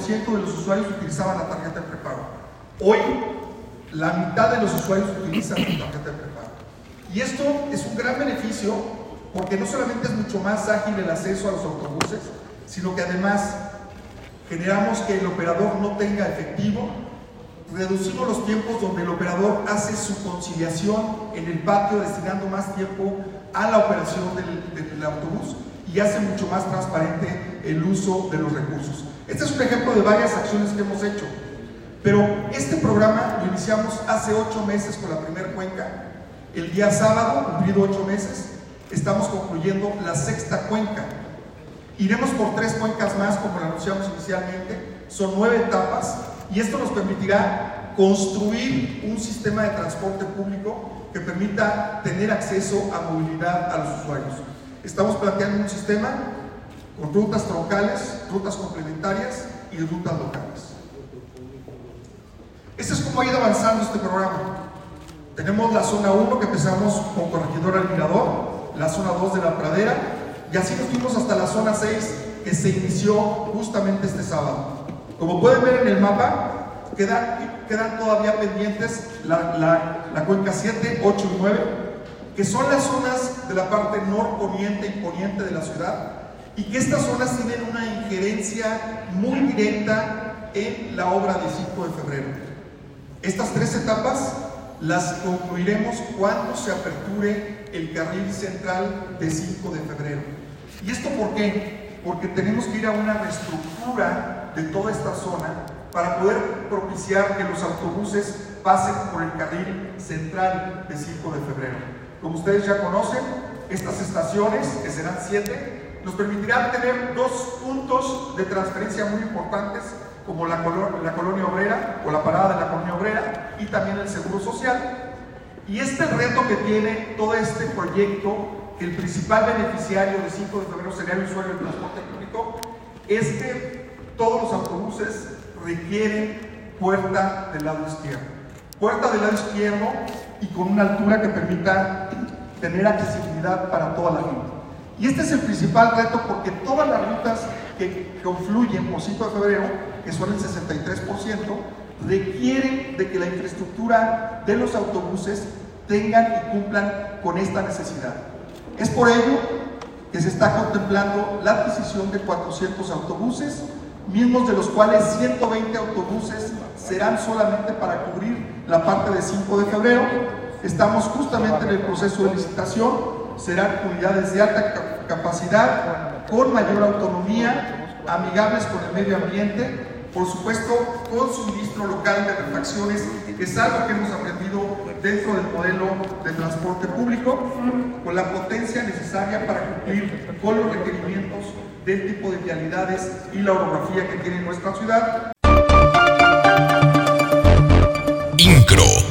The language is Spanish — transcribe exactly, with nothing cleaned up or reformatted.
ciento de los usuarios utilizaban la tarjeta de prepago. Hoy, la mitad de los usuarios utilizan la tarjeta de prepago. Y esto es un gran beneficio porque no solamente es mucho más ágil el acceso a los autobuses, sino que además generamos que el operador no tenga efectivo, reducimos los tiempos donde el operador hace su conciliación en el patio, destinando más tiempo a la operación del, del autobús, y hace mucho más transparente el uso de los recursos. Este es un ejemplo de varias acciones que hemos hecho, pero este programa lo iniciamos hace ocho meses con la primera cuenca. El día sábado, cumplido ocho meses, estamos concluyendo la sexta cuenca. Iremos por tres cuencas más, como lo anunciamos inicialmente. Son nueve etapas, y esto nos permitirá construir un sistema de transporte público que permita tener acceso a movilidad a los usuarios. Estamos planteando un sistema con rutas troncales, rutas complementarias y rutas locales. Este es como ha ido avanzando este programa. Tenemos la zona uno, que empezamos con Corregidora al Mirador, la zona dos de La Pradera, y así nos fuimos hasta la zona seis, que se inició justamente este sábado. Como pueden ver en el mapa, quedan, quedan todavía pendientes la, la, la cuenca siete, ocho y nueve, que son las zonas de la parte norponiente y poniente de la ciudad, y que estas zonas tienen una injerencia muy directa en la obra de cinco de febrero. Estas tres etapas las concluiremos cuando se aperture el carril central de cinco de febrero. ¿Y esto por qué? Porque tenemos que ir a una reestructura de toda esta zona para poder propiciar que los autobuses pasen por el carril central de cinco de febrero. Como ustedes ya conocen, estas estaciones, que serán siete, nos permitirán tener dos puntos de transferencia muy importantes, como la, colo la colonia obrera o la parada de la colonia obrera, y también el seguro social. Y este reto que tiene todo este proyecto, que el principal beneficiario de cinco de febrero sería el usuario del transporte público, es que todos los autobuses requieren puerta del lado izquierdo. Puerta del lado izquierdo y con una altura que permita tener accesibilidad para toda la gente. Y este es el principal reto, porque todas las rutas que confluyen por cinco de febrero, que son el sesenta y tres por ciento, requieren de que la infraestructura de los autobuses tengan y cumplan con esta necesidad. Es por ello que se está contemplando la adquisición de cuatrocientos autobuses, mismos de los cuales ciento veinte autobuses serán solamente para cubrir la parte de cinco de febrero. Estamos justamente en el proceso de licitación. Serán unidades de alta capacidad, con mayor autonomía, amigables con el medio ambiente, por supuesto con suministro local de refacciones, que es algo que hemos aprendido dentro del modelo de transporte público, con la potencia necesaria para cumplir con los requerimientos del tipo de vialidades y la orografía que tiene nuestra ciudad. INCRO.